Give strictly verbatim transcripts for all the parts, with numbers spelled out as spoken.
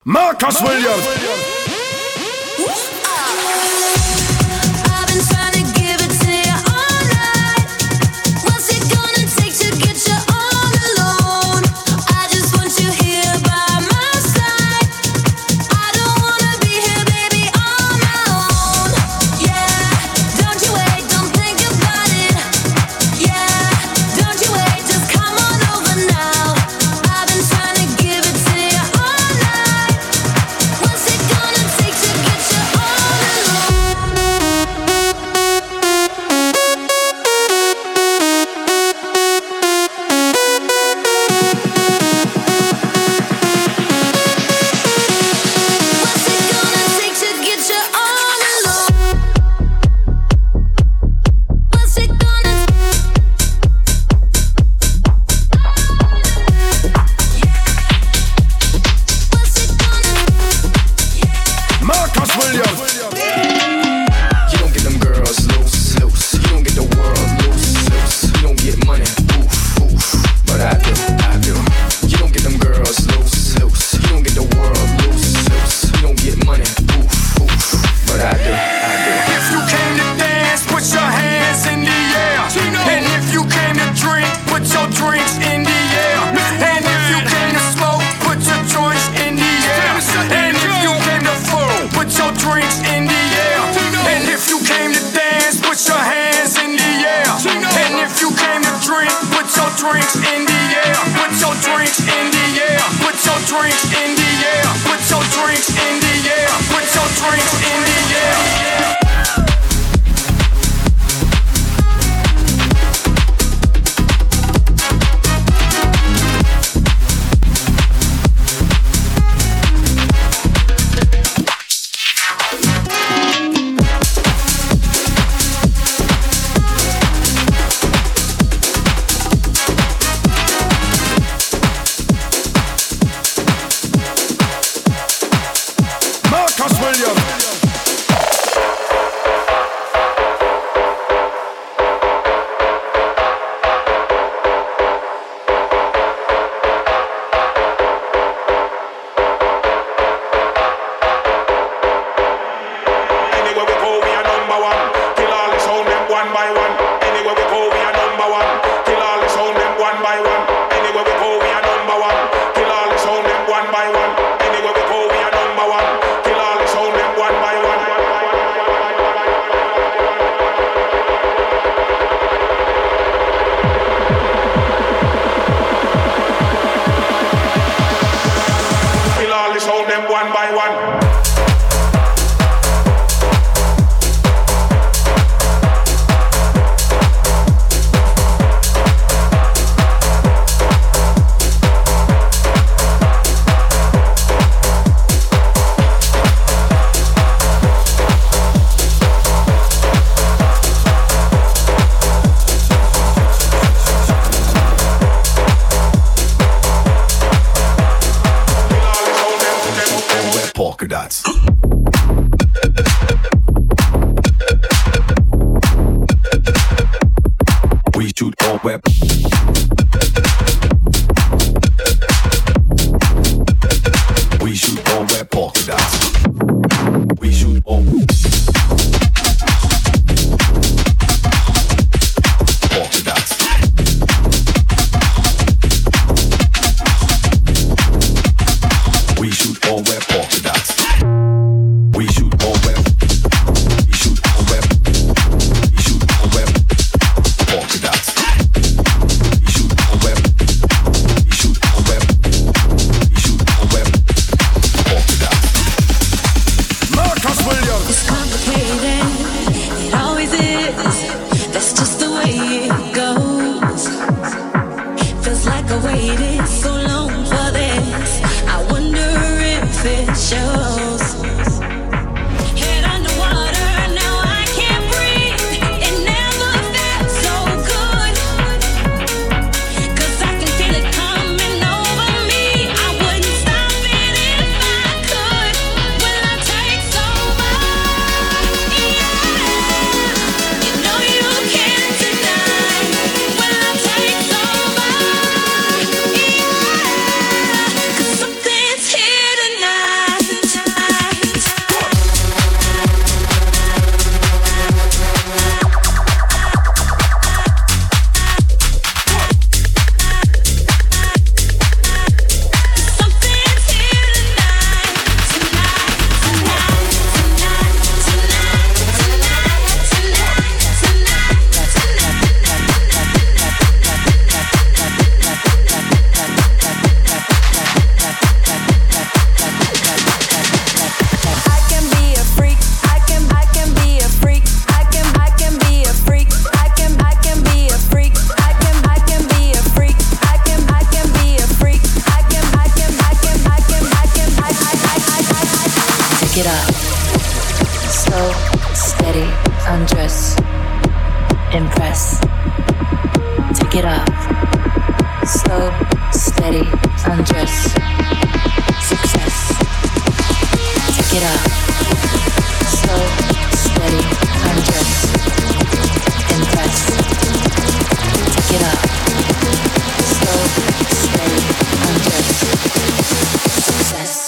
Marcus Williams. Something's here tonight. Take it up. Slow, steady, undress. Impress. Take it up. Slow, steady, undress. Success. Take it up. Slow, steady, undress. Impress. Take it up. Slow, steady, undress. Success.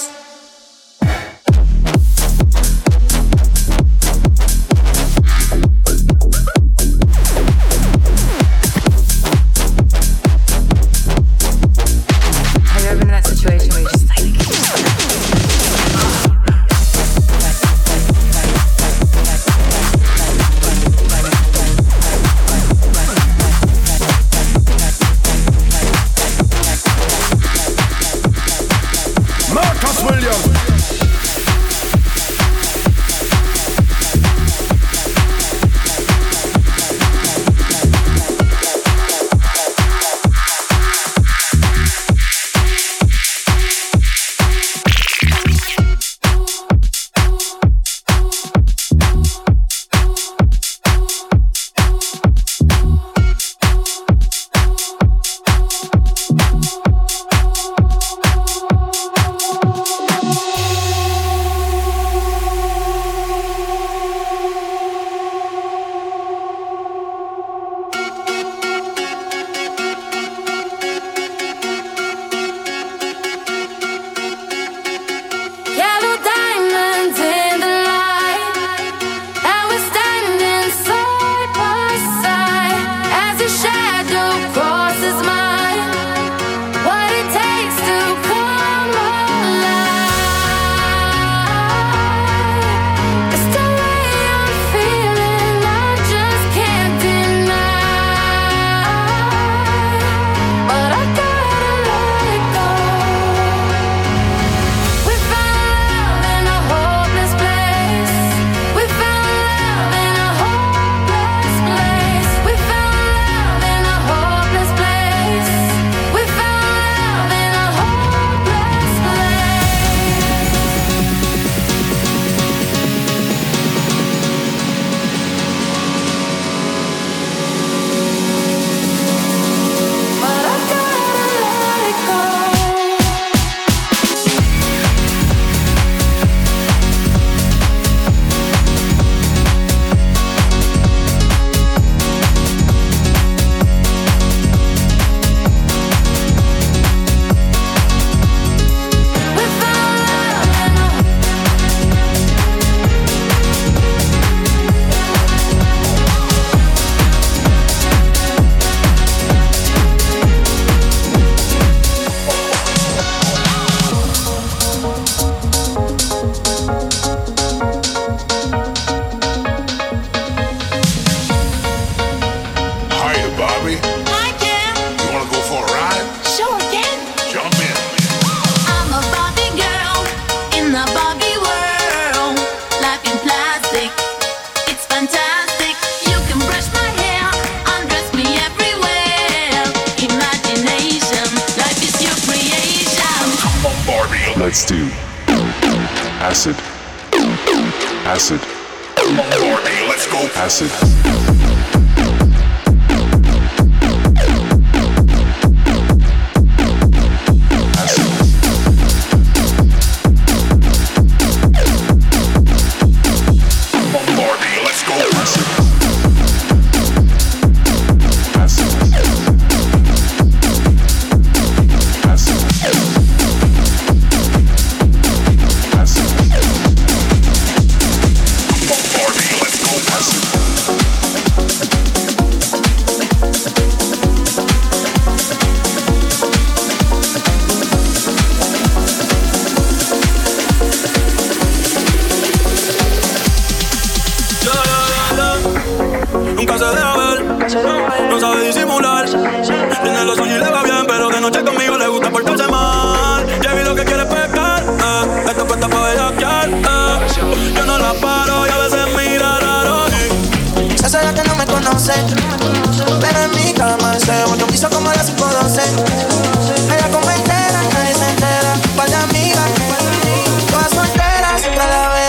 Let's do acid, acid, let's go acid. No sabe disimular. Tiene lo suyo y le va bien, pero de noche conmigo le gusta portarse mal. Ya vi lo que quiere pescar, eh. Esto cuesta pa' bellaquear, eh. Yo no la paro y a veces mira raro. Se sabe que no me conoce, pero en mi cama se mucho piso como a las cinco doce. Ella come entera, nadie se entera. Par de amigas, todas solteras, otra la vez.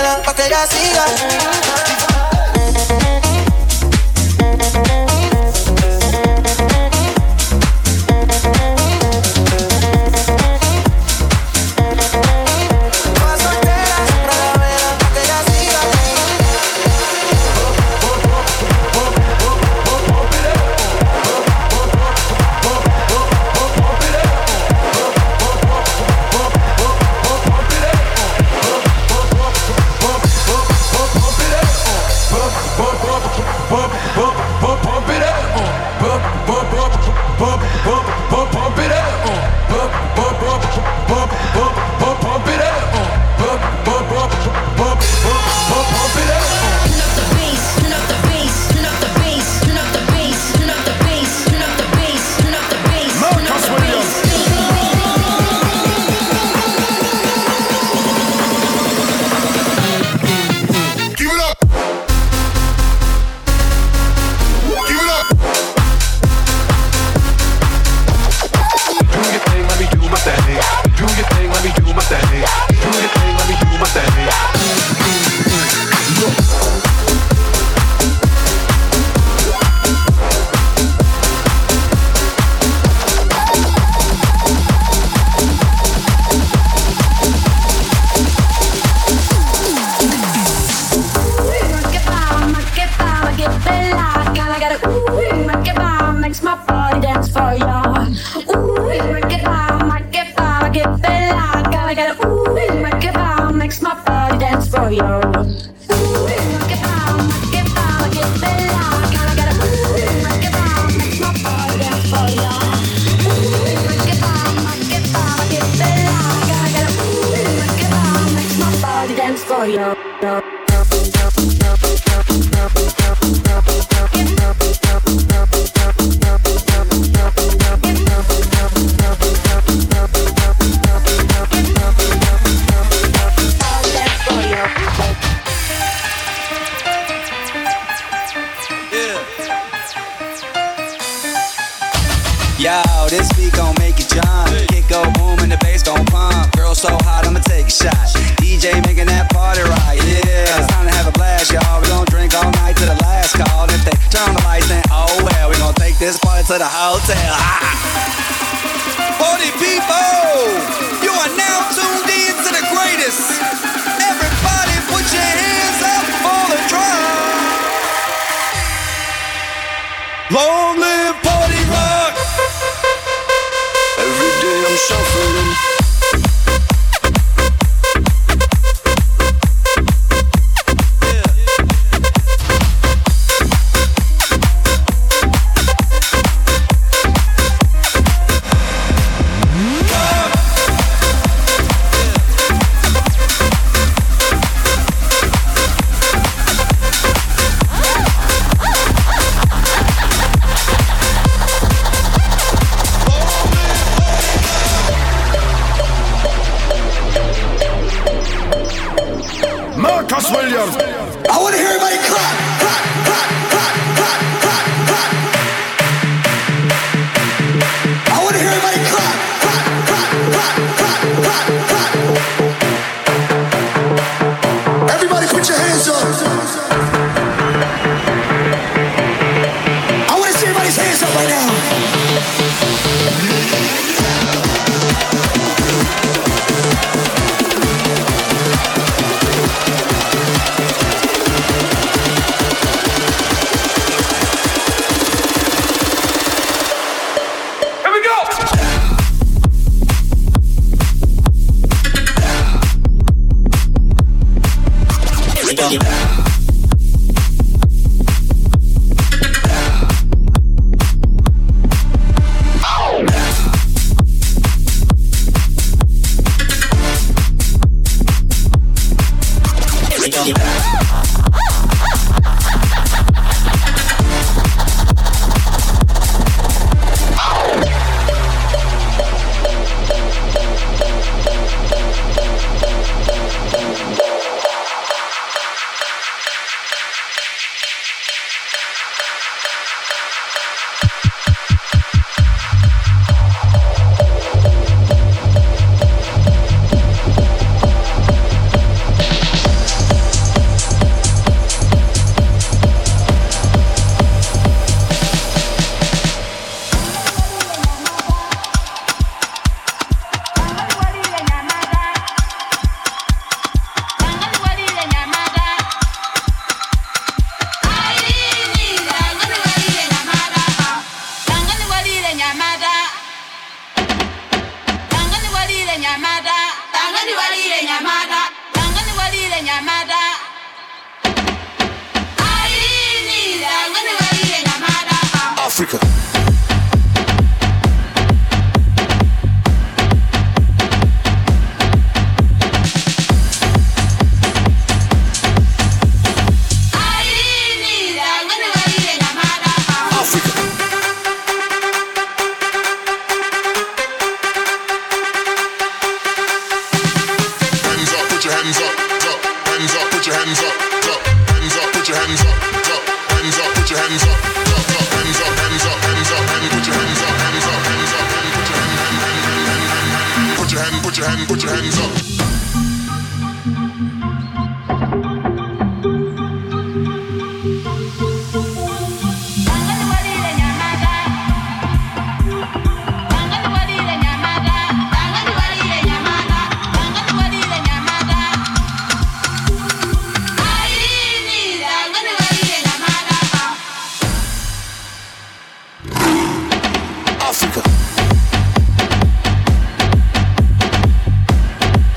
Africa.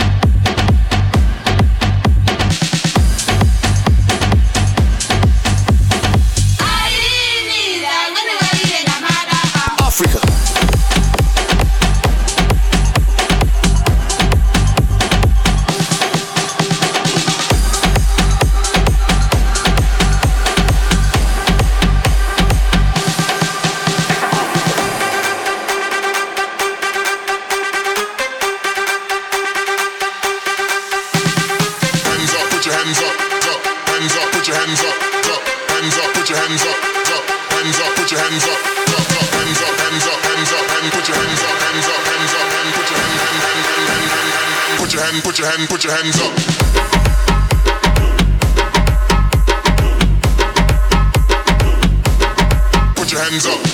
hand, put your hands up. Put your hands up.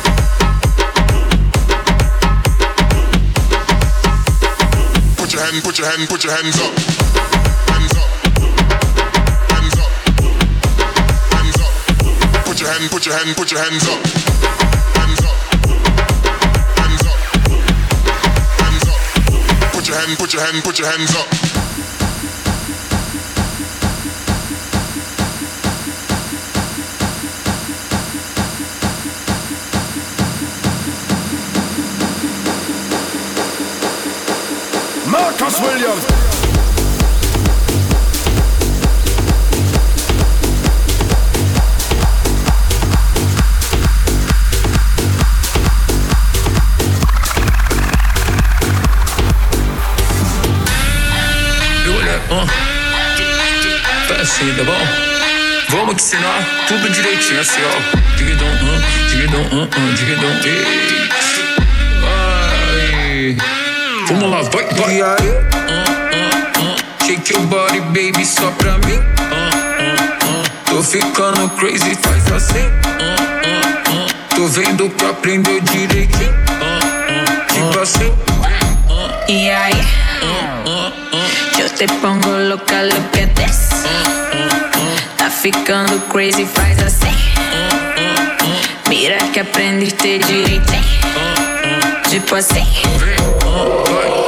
Put your hand, put your hand, put your hands up. Hands up. Hands up. Hands up. Put your hand, put your hand, put your hands up. Hands up. Hands up. Hands up. Put your hand, put your hand, put your hands up. Marcus Williams. Uh. Pedacinho, tá bom? Vamos ensinar tudo direitinho assim, ó. Digidão, uh, digidão, uh, uh, digidão, ei. Vai. Vamos lá, vai, vai. Uh, uh, uh. Shake your body, baby, só pra mim. Uh, uh, uh. Tô ficando crazy, faz assim. Uh, uh, uh. Tô vendo que aprendeu direitinho. Uh, uh, tipo assim. Uh, y ahí uh, uh, uh. yo te pongo loca, look at this. Tá ficando crazy, faz assim. Mira que aprendiste direitinho. Tipo assim. Rebola,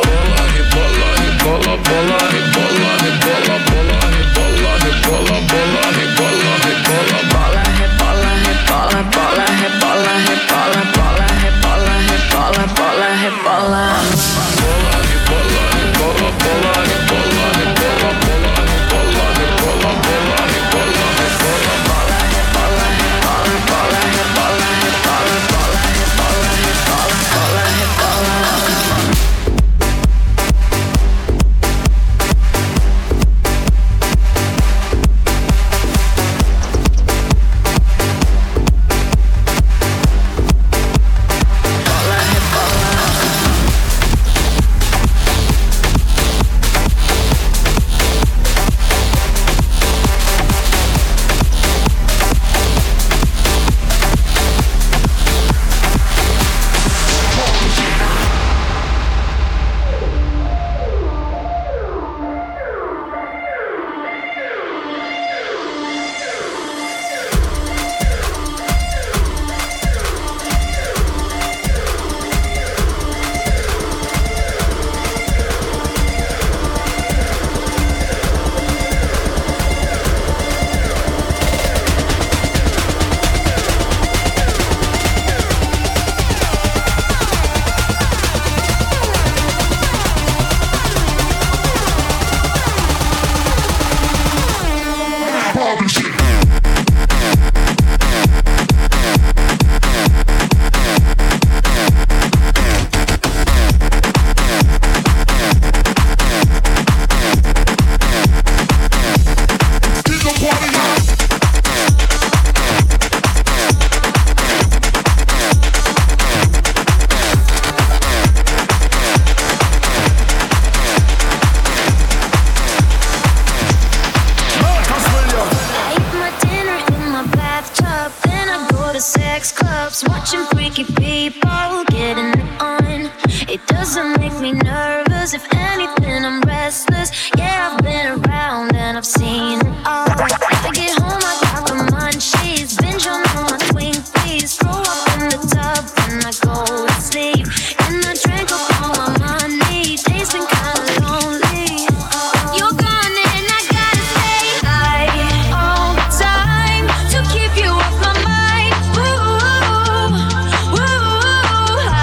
rebola, rebola, bola, rebola, rebola, bola, rebola, rebola, bola, rebola, rebola, bola, rebola, rebola, bola, rebola, rebola, bola, rebola, rebola, bola, rebola.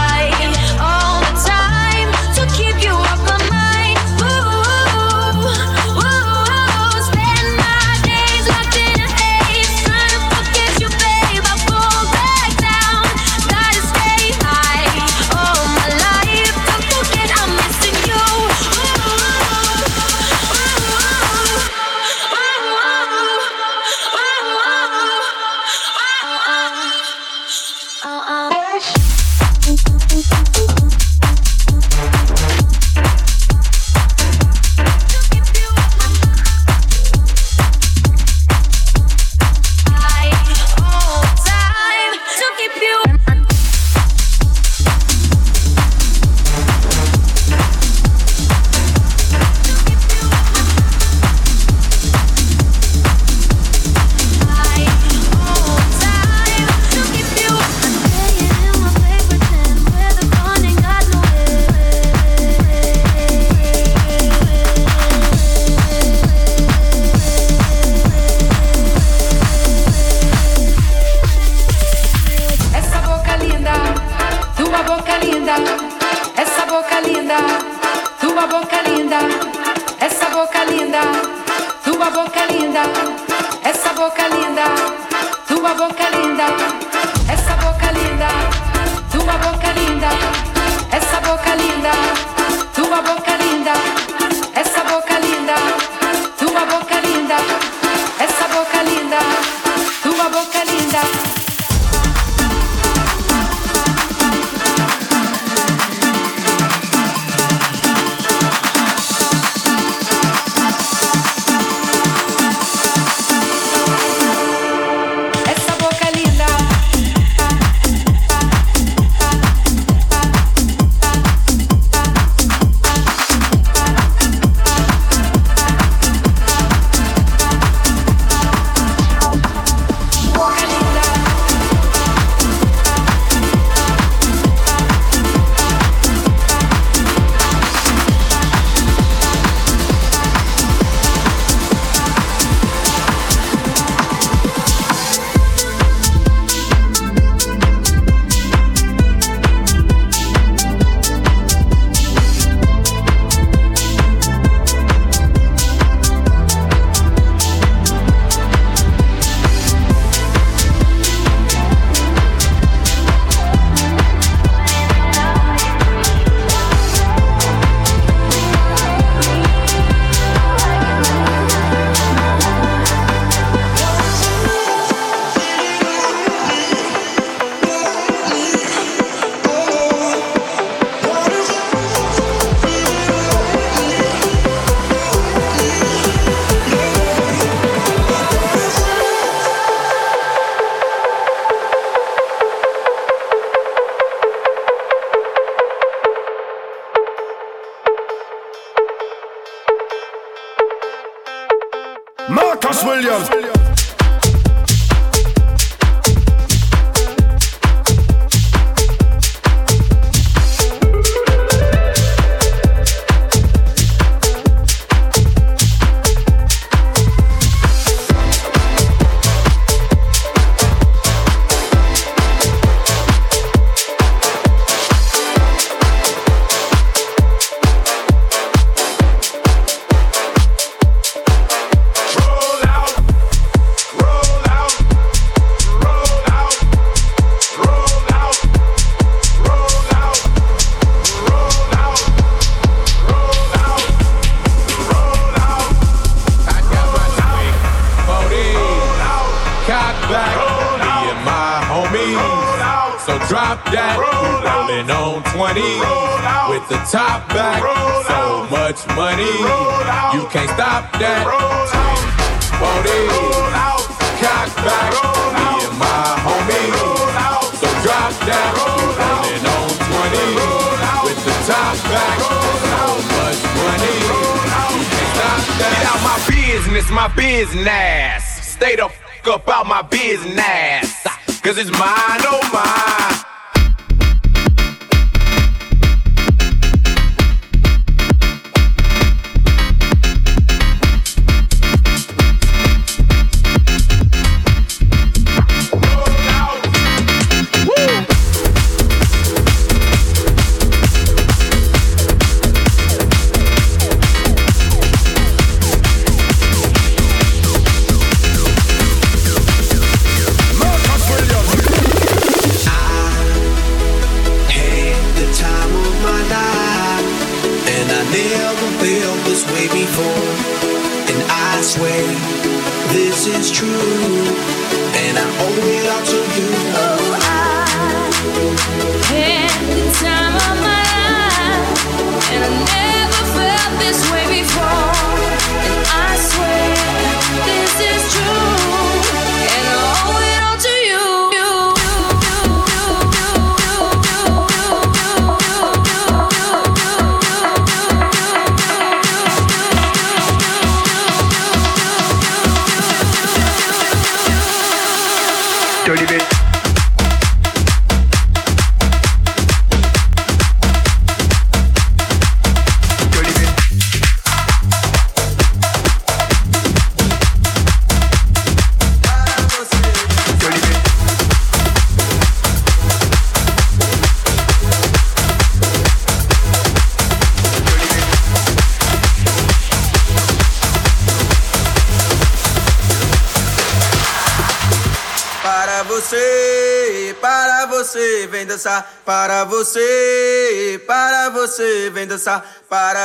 Ooh. linda, essa boca linda, tua boca linda, essa boca linda, tua boca linda, essa boca linda, tua boca linda, essa boca linda, tua boca linda, essa boca linda, tua boca linda. Marcus Williams. Top back, so much money, you can't stop that. forty, cock back, me and my homies. So drop that, rolling on twenty, with the top back, so much money, you can't stop that. Get out my business, my business. Stay the fuck up out my business, cause it's mine, oh mine. This is true, and I owe it all to you. Oh, I had the time of my life, and I never felt this way before. And I swear this is true, and I owe it all to you. Dirty bit. você, para você, vem dançar. Para você, para você, vem dançar. Para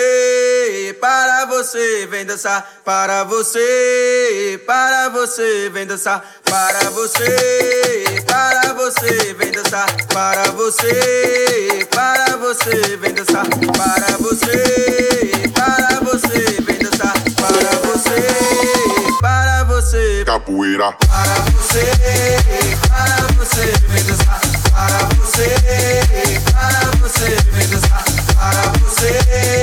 você, para você, vem dançar. Para você, para você, vem dançar. Para você, para você, vem dançar. Para você, para você, vem dançar. Para você, para você, vem dançar. Para você, para você, capoeira. Para você, para você, vem dançar. Para você, para você, vem dançar. Para você,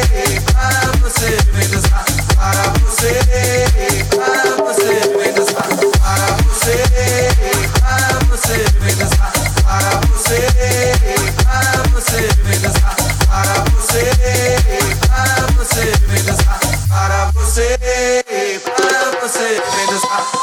para você, vem dançar. Para você, para você, vem dançar. Para você, para você, vem dançar. Para você, para você, vem dançar. Para você, para você, vem dançar. Para você, para você, vem dançar.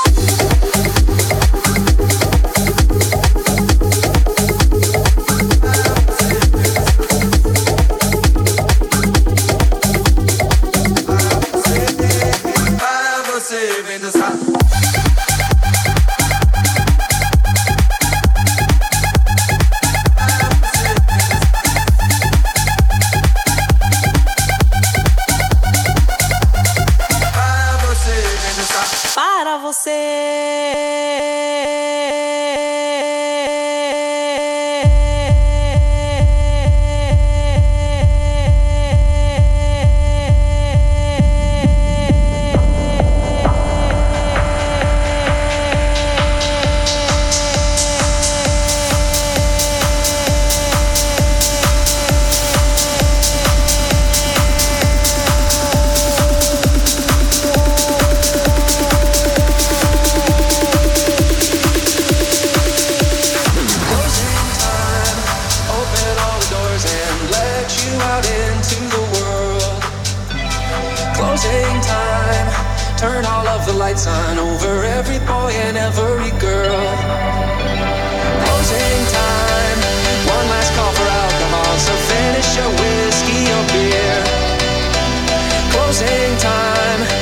Closing time.